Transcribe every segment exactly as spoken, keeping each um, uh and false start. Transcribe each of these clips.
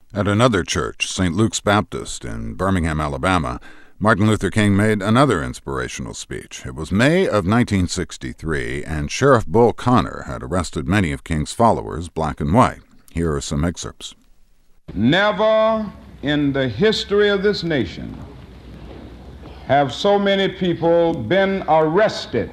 At another church, Saint Luke's Baptist in Birmingham, Alabama, Martin Luther King made another inspirational speech. It was May of nineteen sixty-three, and Sheriff Bull Connor had arrested many of King's followers, black and white. Here are some excerpts. Never in the history of this nation have so many people been arrested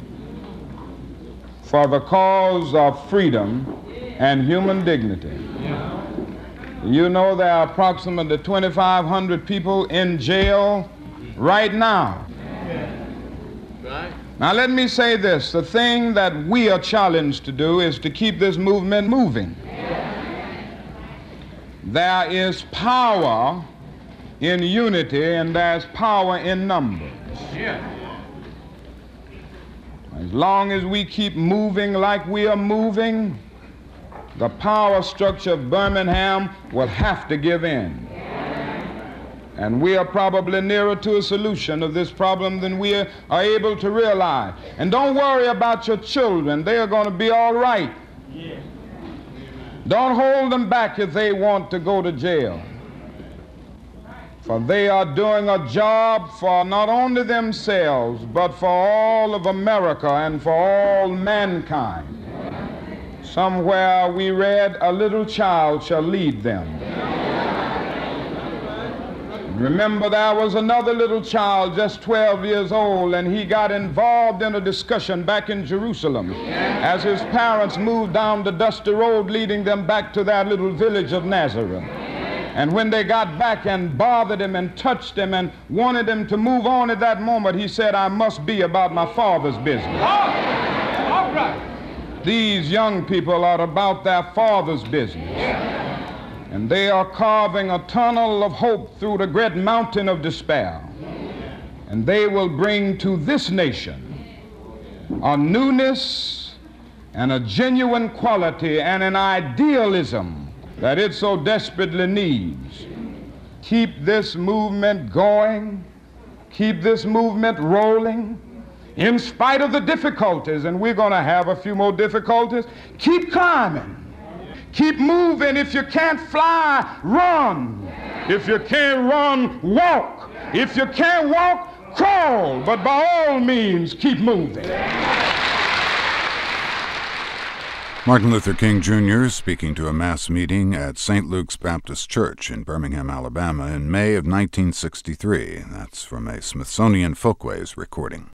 for the cause of freedom and human dignity. You know there are approximately twenty-five hundred people in jail right now. Now let me say this, the thing that we are challenged to do is to keep this movement moving. There is power in unity and there's power in numbers. As long as we keep moving like we are moving, the power structure of Birmingham will have to give in. And we are probably nearer to a solution of this problem than we are able to realize. And don't worry about your children. They are going to be all right. Don't hold them back if they want to go to jail. For they are doing a job for not only themselves, but for all of America and for all mankind. Somewhere we read, a little child shall lead them. Remember, there was another little child, just twelve years old, and he got involved in a discussion back in Jerusalem as his parents moved down the dusty road leading them back to their little village of Nazareth. And when they got back and bothered him and touched him and wanted him to move on at that moment, he said, I must be about my Father's business. All right. These young people are about their Father's business. And they are carving a tunnel of hope through the great mountain of despair. And they will bring to this nation a newness and a genuine quality and an idealism that it so desperately needs. Keep this movement going. Keep this movement rolling. In spite of the difficulties, and we're going to have a few more difficulties, keep climbing. Keep moving. If you can't fly, run. If you can't run, walk. If you can't walk, crawl. But by all means, keep moving. Martin Luther King, Junior speaking to a mass meeting at Saint Luke's Baptist Church in Birmingham, Alabama in May of nineteen sixty-three. That's from a Smithsonian Folkways recording.